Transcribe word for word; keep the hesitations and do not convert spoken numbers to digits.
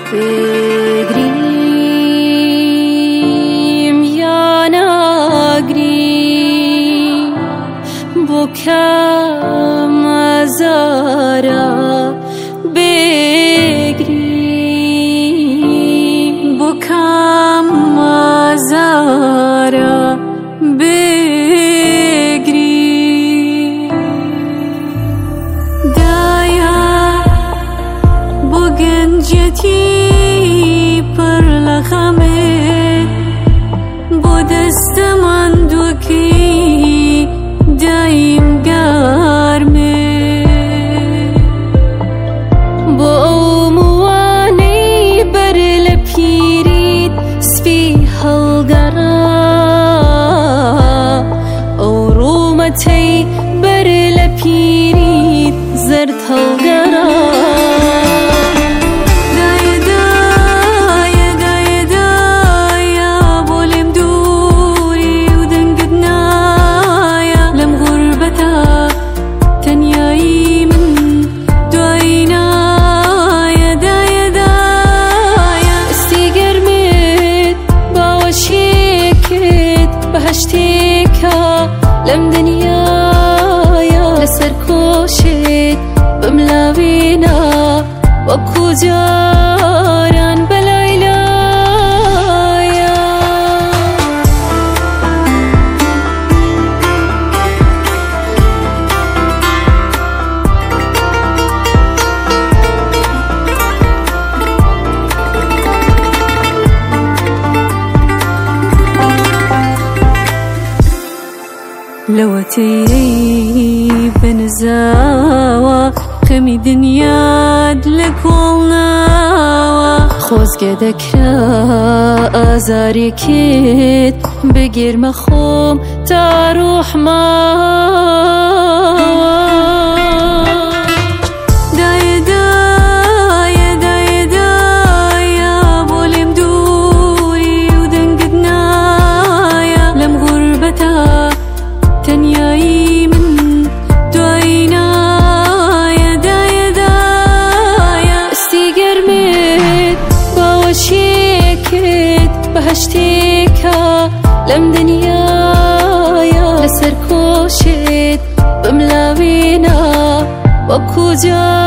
بگریم یا نگریم بو کم ازارا بگریم بو کم ازارا بگریم دایا بو گنجتی پر لخمه بو دست من دوکی دایم گرمه بو موانی بر لپیرید سفی هلگرا او رومتی بر لپیرید زرد هلگرا لم دنيايا لسر كوشت بملاوينا وكو جاران بلايلايا لو تيري بنزاوا خمي دنيا دلك والناوا خوز قدكرا ازاري كيت بقير مخوم تاروح ماوا بهشتيكا لم دنيايا لسر كوشت بملاوينا وكو جاران